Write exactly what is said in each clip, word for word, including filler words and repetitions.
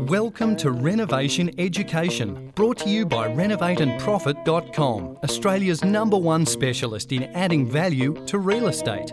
Welcome to Renovation Education, brought to you by renovate and profit dot com, Australia's number one specialist in adding value to real estate.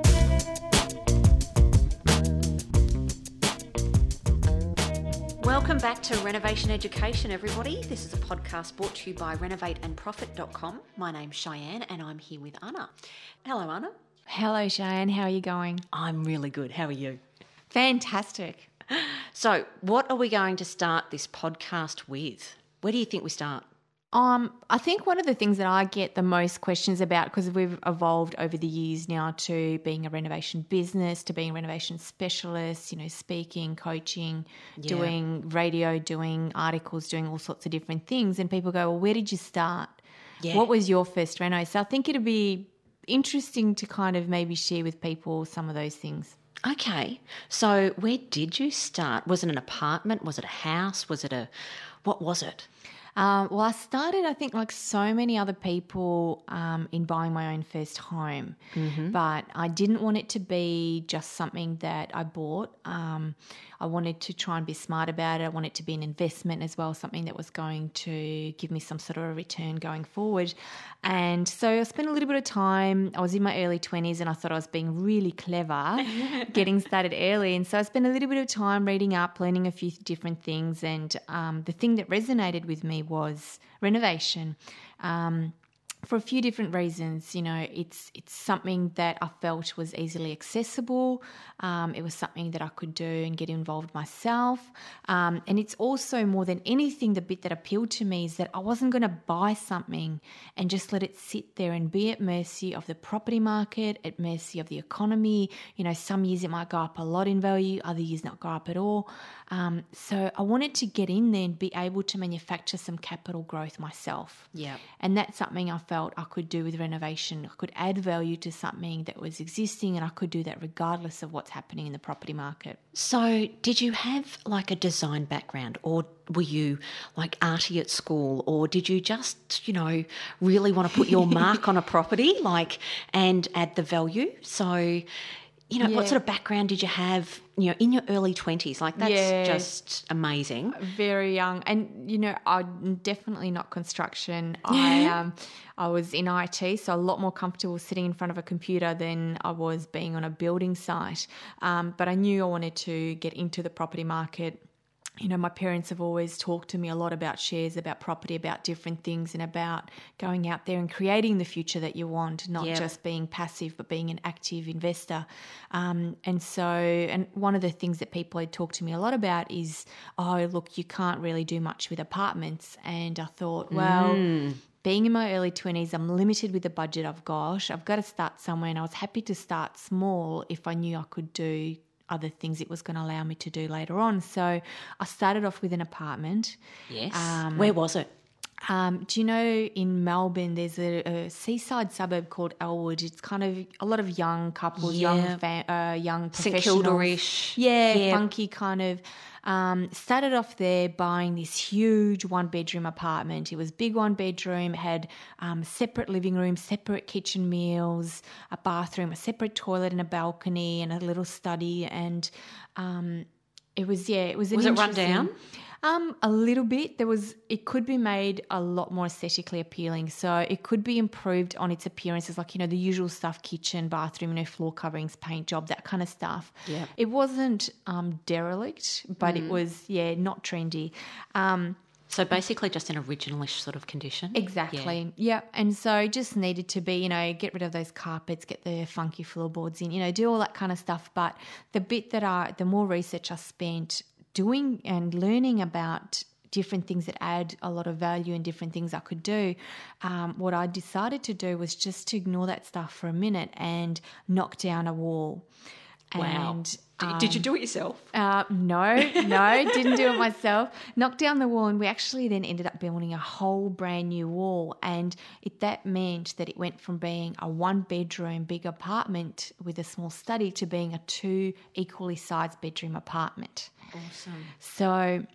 Welcome back to Renovation Education, everybody. This is a podcast brought to you by renovate and profit dot com. My name's Cheyenne and I'm here with Anna. Hello, Anna. Hello, Cheyenne. How are you going? I'm really good. How are you? Fantastic. So, what are we going to start this podcast with? Where do you think we start? Um, I think one of the things that I get the most questions about, because we've evolved over the years now to being a renovation business, to being a renovation specialist, you know, speaking, coaching, Yeah. doing radio, doing articles, doing all sorts of different things. And people go, well, where did you start? Yeah. What was your first reno? So I think it'd be interesting to kind of maybe share with people some of those things. Okay. So, where did you start? Was it an apartment? Was it a house? Was it a... What was it? Um, well, I started, I think, like so many other people, um, in buying my own first home. Mm-hmm. But I didn't want it to be just something that I bought. Um, I wanted to try and be smart about it. I wanted it to be an investment as well, something that was going to give me some sort of a return going forward. And so I spent a little bit of time. I was in my early twenties and I thought I was being really clever, getting started early. And so I spent a little bit of time reading up, learning a few different things. And um, the thing that resonated with me was renovation. Um, for a few different reasons. You know, it's it's something that I felt was easily accessible. Um, it was something that I could do and get involved myself. Um, and it's also, more than anything, the bit that appealed to me is that I wasn't going to buy something and just let it sit there and be at mercy of the property market, at mercy of the economy. You know, some years it might go up a lot in value, other years not go up at all. Um, so I wanted to get in there and be able to manufacture some capital growth myself. Yeah. And that's something I felt I could do with renovation. I could add value to something that was existing, and I could do that regardless of what's happening in the property market. So, did you have like a design background, or were you like arty at school, or did you just, you know, really want to put your mark on a property, like, and add the value? So, you know, Yeah. what sort of background did you have, you know, in your early twenties? Like, that's Yeah. just amazing. Very young, and you know, I'm definitely not construction. I um, I was in I T, so a lot more comfortable sitting in front of a computer than I was being on a building site. Um, but I knew I wanted to get into the property market. You know, my parents have always talked to me a lot about shares, about property, about different things, and about going out there and creating the future that you want, not Yep. just being passive, but being an active investor. Um, and so, and one of the things that people had talked to me a lot about is, oh, look, you can't really do much with apartments. And I thought, well, Mm. being in my early twenties, I'm limited with the budget I've got. I've got to start somewhere, and I was happy to start small if I knew I could do other things it was going to allow me to do later on. So I started off with an apartment. Yes. Um, Where was it? Um, do you know in Melbourne there's a, a seaside suburb called Elwood? It's kind of a lot of young couples, Yeah. young fa- uh, young St professionals. Kilda-ish. Yeah, Yeah. funky kind of. Um, started off there buying this huge one-bedroom apartment. It was big one-bedroom, had um, separate living room, separate kitchen meals, a bathroom, a separate toilet and a balcony and a little study. And um, it was, yeah, it was an Was it run interesting- down? Um, a little bit. There was, it could be made a lot more aesthetically appealing. So it could be improved on its appearances, like, you know, the usual stuff, kitchen, bathroom, you know, floor coverings, paint job, that kind of stuff. Yeah. It wasn't um, derelict, but it was, yeah, not trendy. Um, So basically just an originalish sort of condition. Exactly. Yeah. And so just needed to be, you know, get rid of those carpets, get the funky floorboards in, you know, do all that kind of stuff. But the bit that I, the more research I spent doing and learning about different things that add a lot of value and different things I could do, um, what I decided to do was just to ignore that stuff for a minute and knock down a wall. Wow. And D- Did you do it yourself? Uh, no, no, didn't do it myself. Knocked down the wall, and we actually then ended up building a whole brand new wall. And it, that meant that it went from being a one-bedroom big apartment with a small study to being a two equally sized bedroom apartment. Awesome. So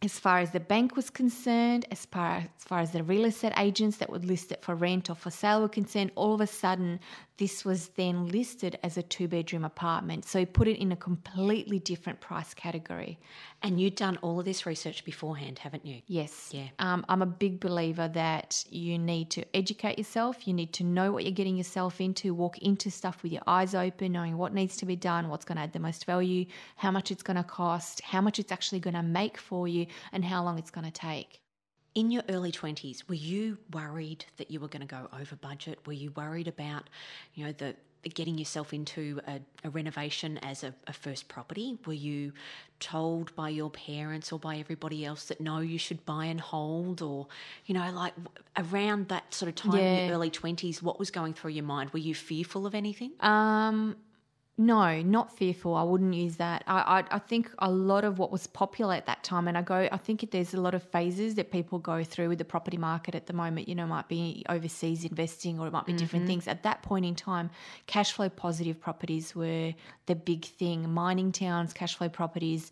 as far as the bank was concerned, as far, as far as the real estate agents that would list it for rent or for sale were concerned, all of a sudden this was then listed as a two-bedroom apartment. So he put it in a completely different price category. And you'd done all of this research beforehand, haven't you? Yes. Yeah. Um, I'm a big believer that you need to educate yourself. You need to know what you're getting yourself into, walk into stuff with your eyes open, knowing what needs to be done, what's going to add the most value, how much it's going to cost, how much it's actually going to make for you, and how long it's going to take. In your early twenties, were you worried that you were going to go over budget? Were you worried about, you know, the getting yourself into a, a renovation as a, a first property? Were you told by your parents or by everybody else that no, you should buy and hold? Or, you know, like around that sort of time Yeah. in your early twenties, what was going through your mind? Were you fearful of anything? Um, no, not fearful. I wouldn't use that. I, I I think a lot of what was popular at that time, and I go, I think there's a lot of phases that people go through with the property market at the moment. You know, might be overseas investing, or it might be different things. At that point in time, cash flow positive properties were the big thing. Mining towns, cash flow properties,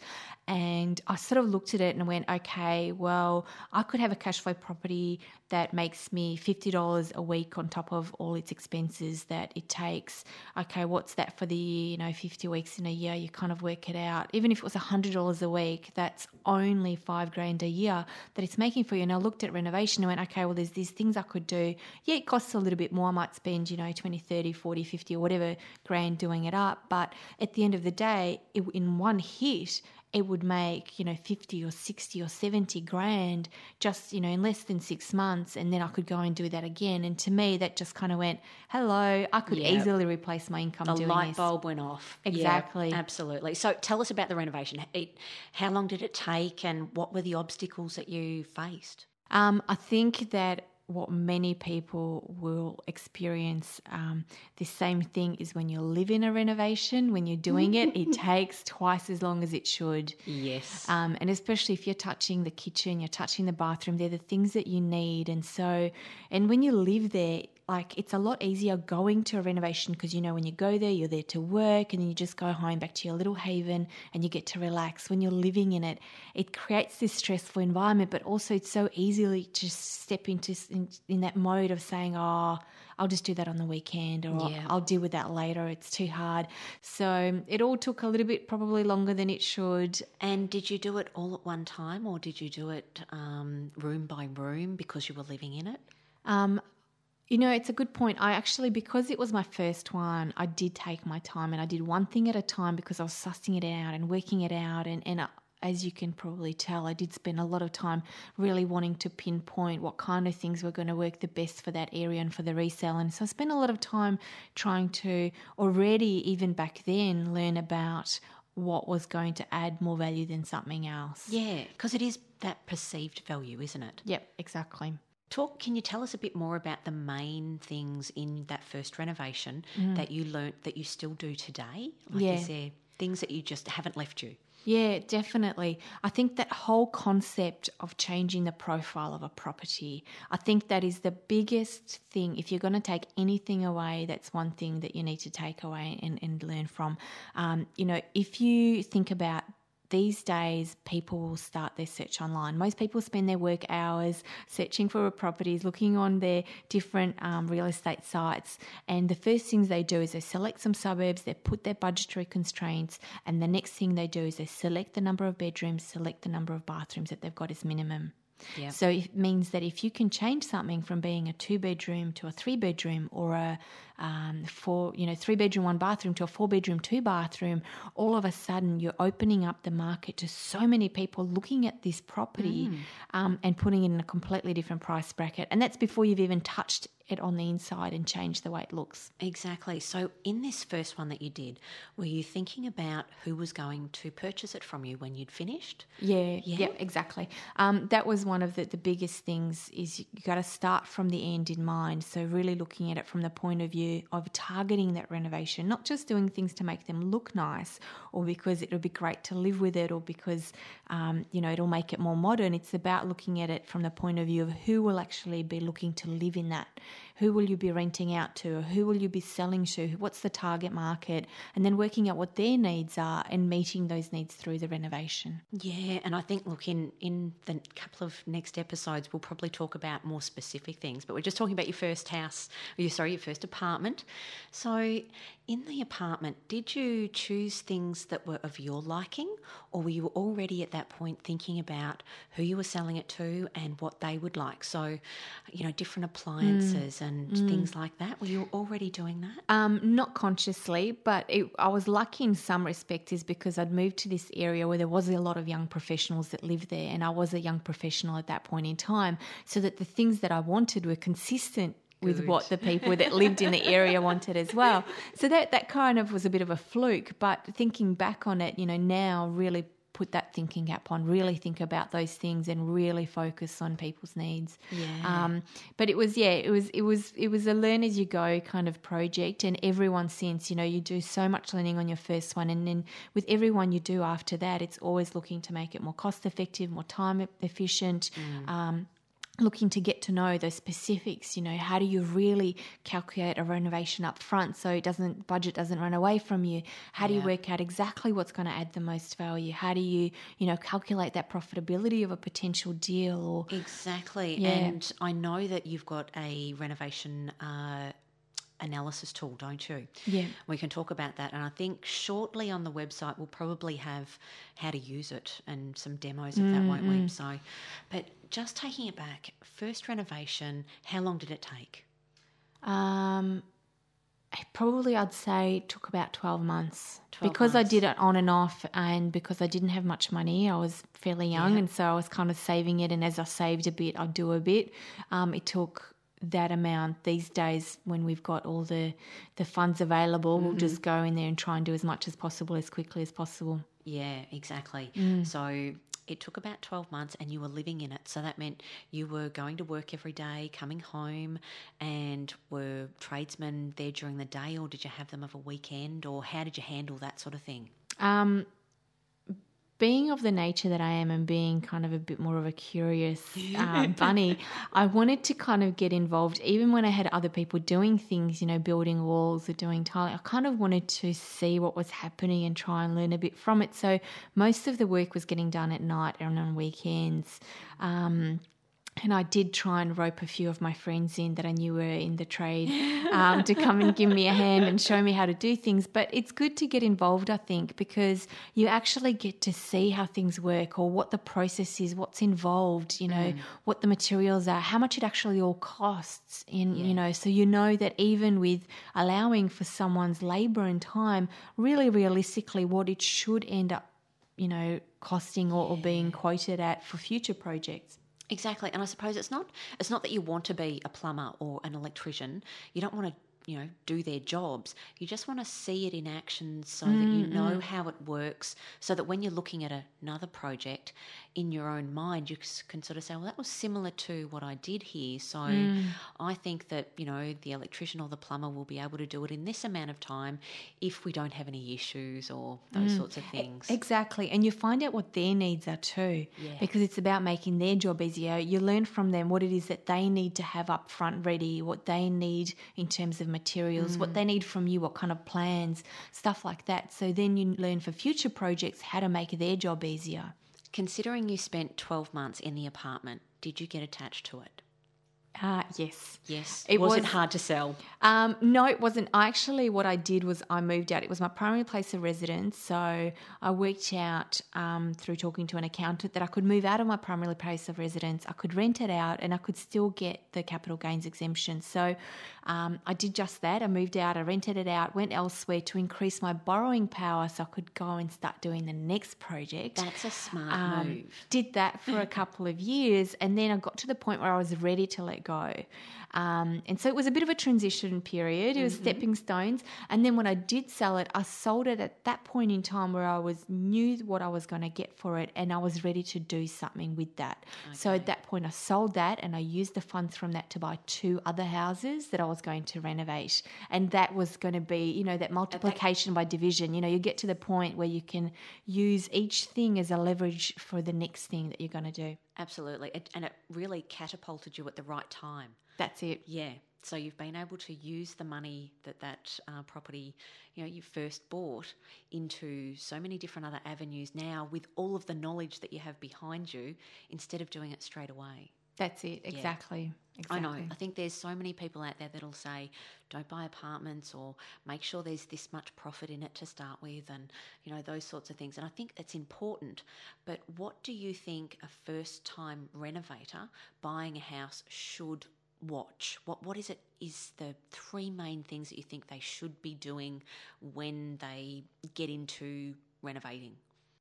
and I sort of looked at it and went, okay, well, I could have a cash flow property that makes me fifty dollars a week on top of all its expenses that it takes. Okay, what's that for the year? You know, fifty weeks in a year, you kind of work it out. Even if it was one hundred dollars a week, that's only five grand a year that it's making for you. And I looked at renovation and went, okay, well, there's these things I could do. Yeah, it costs a little bit more. I might spend, you know, twenty, thirty, forty, fifty or whatever grand doing it up. But at the end of the day, it, in one hit, it would make, you know, fifty or sixty or seventy grand just, you know, in less than six months. And then I could go and do that again. And to me, that just kind of went, hello, I could Yeah. easily replace my income The doing light this. bulb went off. Exactly. Yeah, absolutely. So tell us about the renovation. It, how long did it take and what were the obstacles that you faced? Um, I think that what many people will experience, um, the same thing is when you live in a renovation, when you're doing it, it takes twice as long as it should. Yes. Um, and especially if you're touching the kitchen, you're touching the bathroom, they're the things that you need. And so, and when you live there, like it's a lot easier going to a renovation because, you know, when you go there, you're there to work and then you just go home back to your little haven and you get to relax. When you're living in it, it creates this stressful environment, but also it's so easily to just step into in, in that mode of saying, oh, I'll just do that on the weekend or Yeah. I'll deal with that later. It's too hard. So it all took a little bit probably longer than it should. And did you do it all at one time or did you do it um, room by room because you were living in it? Um, You know, it's a good point. I actually, because it was my first one, I did take my time and I did one thing at a time because I was sussing it out and working it out. And, and uh, as you can probably tell, I did spend a lot of time really wanting to pinpoint what kind of things were going to work the best for that area and for the resale. And so I spent a lot of time trying to already, even back then, learn about what was going to add more value than something else. Yeah, because it is that perceived value, isn't it? Yep, exactly. Talk. Can you tell us a bit more about the main things in that first renovation that you learnt that you still do today? Like, Yeah. is there things that you just haven't left you? Yeah, definitely. I think that whole concept of changing the profile of a property, I think that is the biggest thing. If you're going to take anything away, that's one thing that you need to take away and, and learn from. Um, you know, if you think about these days, people will start their search online. Most people spend their work hours searching for properties, looking on their different um, real estate sites. And the first things they do is they select some suburbs, they put their budgetary constraints, and the next thing they do is they select the number of bedrooms, select the number of bathrooms that they've got as minimum. Yeah. So it means that if you can change something from being a two bedroom to a three bedroom or a um, four, you know, three bedroom, one bathroom to a four bedroom, two bathroom, all of a sudden you're opening up the market to so many people looking at this property mm. um, and putting it in a completely different price bracket. And that's before you've even touched it on the inside and changed the way it looks. Exactly. So in this first one that you did, were you thinking about who was going to purchase it from you when you'd finished? Yeah, Yeah. yeah, exactly. Um, that was one of the, the biggest things is you got to start from the end in mind. So really looking at it from the point of view of targeting that renovation, not just doing things to make them look nice or because it'll be great to live with it or because, um, you know, it'll make it more modern. It's about looking at it from the point of view of who will actually be looking to live in that who will you be renting out to, or who will you be selling to, what's the target market, and then working out what their needs are and meeting those needs through the renovation. Yeah, and I think, look, in, in the couple of next episodes, we'll probably talk about more specific things, but we're just talking about your first house, or your, sorry, your first apartment. So in the apartment, did you choose things that were of your liking, or were you already at that point thinking about who you were selling it to and what they would like? So, you know, different appliances mm. and mm. things like that. Were you already doing that? Um, not consciously, but it, I was lucky in some respects is because I'd moved to this area where there was a lot of young professionals that lived there, and I was a young professional at that point in time, so that the things that I wanted were consistent with Good. What the people that lived in the area wanted as well. So that, that kind of was a bit of a fluke, but thinking back on it, you know, now really put that thinking cap on, really think about those things and really focus on people's needs. Yeah. Um, but it was, yeah, it was, it was, it was a learn as you go kind of project, and everyone since, you know, you do so much learning on your first one, and then with everyone you do after that, it's always looking to make it more cost effective, more time efficient, mm. um, looking to get to know those specifics. You know, how do you really calculate a renovation up front so it doesn't budget doesn't run away from you? How do yeah. you work out exactly what's going to add the most value? How do you, you know, calculate that profitability of a potential deal? Or exactly. Yeah. And I know that you've got a renovation uh analysis tool, don't you? Yeah. We can talk about that, and I think shortly on the website we'll probably have how to use it and some demos of that, mm, won't we? So, but just taking it back, first renovation, how long did it take? Um, probably I'd say it took about twelve months. twelve because months. I did it on and off, and because I didn't have much money, I was fairly young, yeah. and so I was kind of saving it, and as I saved a bit, I'd do a bit. Um, it took that amount. These days when we've got all the, the funds available, mm-hmm. we'll just go in there and try and do as much as possible as quickly as possible. Yeah, exactly. Mm. So it took about twelve months and you were living in it. So that meant you were going to work every day, coming home, and were tradesmen there during the day, or did you have them of a weekend, or how did you handle that sort of thing? Um, being of the nature that I am, and being kind of a bit more of a curious uh, bunny, I wanted to kind of get involved even when I had other people doing things, you know, building walls or doing tiling. I kind of wanted to see what was happening and try and learn a bit from it. So most of the work was getting done at night and on weekends. Um, And I did try and rope a few of my friends in that I knew were in the trade um, to come and give me a hand and show me how to do things. But it's good to get involved, I think, because you actually get to see how things work, or what the process is, what's involved, you know, mm. what the materials are, how much it actually all costs. In yeah. you know, so you know that even with allowing for someone's labour and time, really realistically what it should end up, you know, costing or, yeah. or being quoted at for future projects. Exactly, and I suppose it's not it's not that you want to be a plumber or an electrician. You don't want to, you know, do their jobs. You just want to see it in action so mm, that you know mm. how it works, so that when you're looking at another project in your own mind, you can sort of say, well, that was similar to what I did here. So mm. I think that, you know, the electrician or the plumber will be able to do it in this amount of time if we don't have any issues or those mm. sorts of things. Exactly. And you find out what their needs are too, yeah. because it's about making their job easier. You learn from them what it is that they need to have up front ready, what they need in terms of materials, mm. what they need from you, what kind of plans, stuff like that. So then you learn for future projects how to make their job easier. Considering you spent twelve months in the apartment, did you get attached to it? Uh, yes. Yes. It was, was it hard to sell? Um, no, it wasn't. I actually, what I did was I moved out. It was my primary place of residence. So I worked out um, through talking to an accountant that I could move out of my primary place of residence. I could rent it out and I could still get the capital gains exemption. So um, I did just that. I moved out, I rented it out, went elsewhere to increase my borrowing power so I could go and start doing the next project. That's a smart um, move. Did that for a couple of years, and then I got to the point where I was ready to let go. Um, and so it was a bit of a transition period. It was mm-hmm. stepping stones. And then when I did sell it, I sold it at that point in time where I was knew what I was going to get for it, and I was ready to do something with that. Okay. So at that point I sold that, and I used the funds from that to buy two other houses that I was going to renovate. And that was going to be, you know, that multiplication by division. You know, you get to the point where you can use each thing as a leverage for the next thing that you're going to do. Absolutely. It, and it really catapulted you at the right time. That's it. Yeah. So you've been able to use the money that that uh, property, you know, you first bought into so many different other avenues now with all of the knowledge that you have behind you instead of doing it straight away. That's it, exactly. Yeah. exactly. I know. I think there's so many people out there that'll say, don't buy apartments, or make sure there's this much profit in it to start with, and, you know, those sorts of things. And I think that's important. But what do you think a first-time renovator buying a house should watch? What What is it, is the three main things that you think they should be doing when they get into renovating?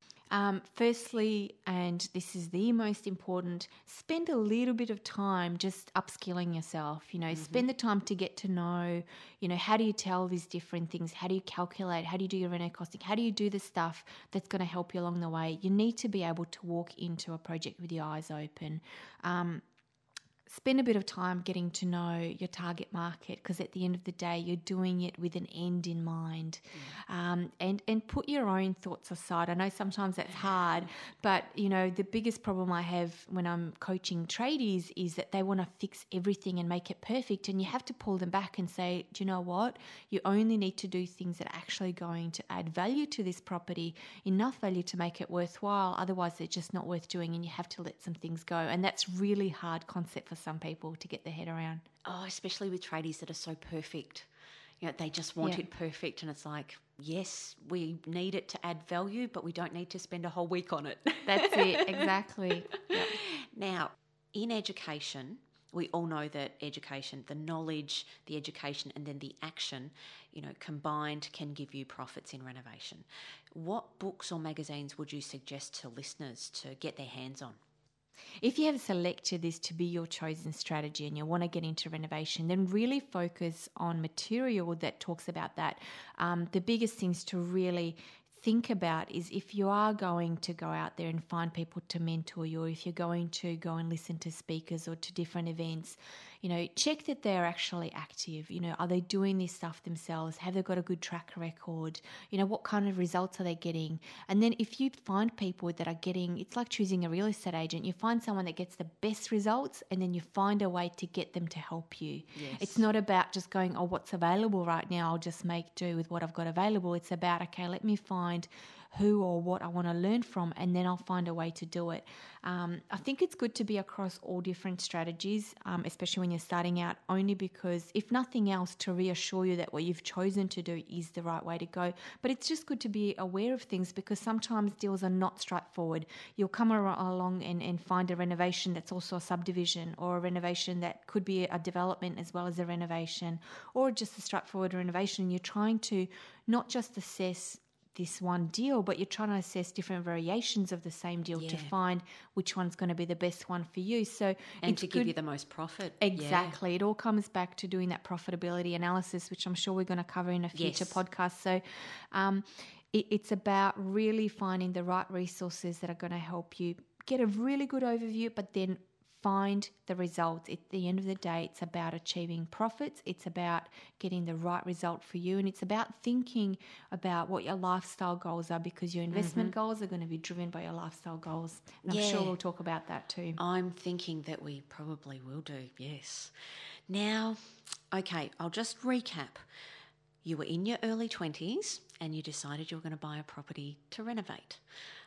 Um, firstly, and this is the most important, spend a little bit of time just upskilling yourself. You know, mm-hmm. spend the time to get to know, you know, how do you tell these different things? How do you calculate? How do you do your reno costing? How do you do the stuff that's going to help you along the way? You need to be able to walk into a project with your eyes open. Um, Spend a bit of time getting to know your target market, because at the end of the day, you're doing it with an end in mind. Mm. Um, and, and put your own thoughts aside. I know sometimes that's hard, but, you know, the biggest problem I have when I'm coaching tradies is that they want to fix everything and make it perfect. And you have to pull them back and say, do you know what? You only need to do things that are actually going to add value to this property, enough value to make it worthwhile. Otherwise, they're just not worth doing, and you have to let some things go. And that's really hard concept for some people to get their head around. Oh, especially with tradies that are so perfect. You know, they just want yeah. it perfect, and it's like, yes, we need it to add value, but we don't need to spend a whole week on it. That's it, exactly. Yep. Now, in education, we all know that education, the knowledge, the education, and then the action, you know, combined can give you profits in renovation. What books or magazines would you suggest to listeners to get their hands on? If you have selected this to be your chosen strategy and you want to get into renovation, then really focus on material that talks about that. Um, the biggest things to really think about is if you are going to go out there and find people to mentor you, or if you're going to go and listen to speakers or to different events, you know, check that they're actually active. You know, are they doing this stuff themselves? Have they got a good track record? You know, what kind of results are they getting? And then if you find people that are getting, it's like choosing a real estate agent. You find someone that gets the best results, and then you find a way to get them to help you. Yes. It's not about just going, oh, what's available right now? I'll just make do with what I've got available. It's about, okay, let me find who or what I want to learn from, and then I'll find a way to do it. Um, I think it's good to be across all different strategies, um, especially when you're starting out, only because, if nothing else, to reassure you that what you've chosen to do is the right way to go. But it's just good to be aware of things, because sometimes deals are not straightforward. You'll come along and, and find a renovation that's also a subdivision, or a renovation that could be a development as well as a renovation, or just a straightforward renovation. You're trying to not just assess this one deal, but you're trying to assess different variations of the same deal yeah. to find which one's going to be the best one for you. So and it's to good. give you the most profit. Exactly. Yeah. It all comes back to doing that profitability analysis, which I'm sure we're going to cover in a future yes. podcast. So um, it, it's about really finding the right resources that are going to help you get a really good overview, but then find the results. At the end of the day, it's about achieving profits. It's about getting the right result for you. And it's about thinking about what your lifestyle goals are, because your investment mm-hmm. goals are going to be driven by your lifestyle goals. And yeah. I'm sure we'll talk about that too. I'm thinking that we probably will do, yes. Now, okay, I'll just recap. You were in your early twenties and you decided you were going to buy a property to renovate.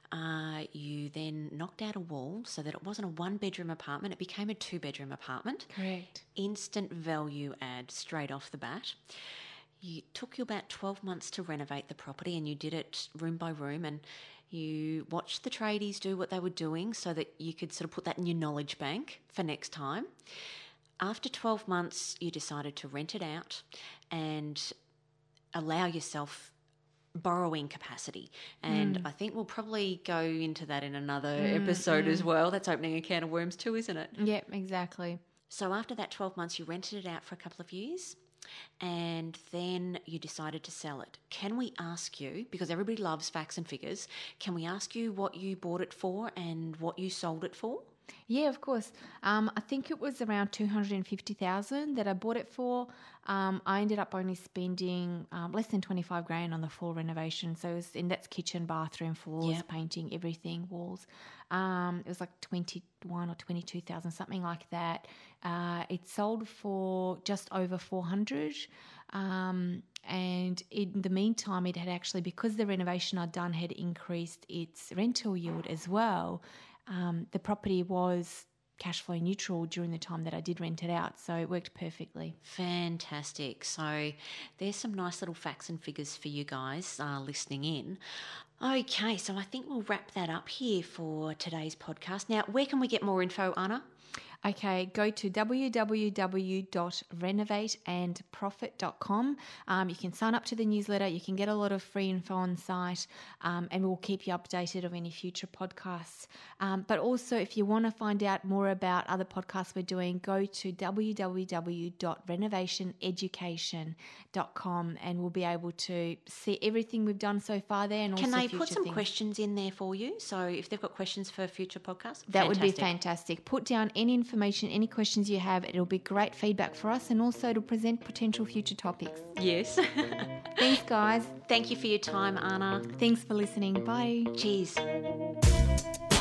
Uh, you then knocked out a wall so that it wasn't a one-bedroom apartment. It became a two-bedroom apartment. Correct. Instant value add straight off the bat. You took you about twelve months to renovate the property, and you did it room by room, and you watched the tradies do what they were doing so that you could sort of put that in your knowledge bank for next time. After twelve months, you decided to rent it out and allow yourself borrowing capacity, and mm. I think we'll probably go into that in another mm, episode mm. as well. That's opening a can of worms too, isn't it? Yep, exactly. So after that twelve months, you rented it out for a couple of years, and then you decided to sell it. Can we ask you, because everybody loves facts and figures, can we ask you what you bought it for and what you sold it for? Yeah, of course. Um, I think it was around two hundred fifty thousand that I bought it for. Um, I ended up only spending um, less than twenty-five grand on the full renovation. So it was, and that's kitchen, bathroom, floors, Yep. painting, everything, walls. Um, it was like twenty-one or twenty-two thousand, something like that. Uh, it sold for just over four hundred. Um, and in the meantime, it had actually, because the renovation I'd done had increased its rental yield as well. Um, the property was cash flow neutral during the time that I did rent it out, so it worked perfectly. Fantastic. So there's some nice little facts and figures for you guys uh, listening in. Okay, so I think we'll wrap that up here for today's podcast. Now, where can we get more info, Anna? Okay, go to w w w dot renovate and profit dot com. Um, you can sign up to the newsletter. You can get a lot of free info on site, um, and we'll keep you updated of any future podcasts. Um, but also, if you want to find out more about other podcasts we're doing, go to w w w dot renovation education dot com, and we'll be able to see everything we've done so far there. And Can also they future put some things. questions in there for you? So if they've got questions for future podcasts, That would be fantastic. fantastic. Put down any information, any questions you have. It'll be great feedback for us, and also it'll present potential future topics. Yes. Thanks, guys. Thank you for your time, Anna. Thanks for listening. Bye. Cheers.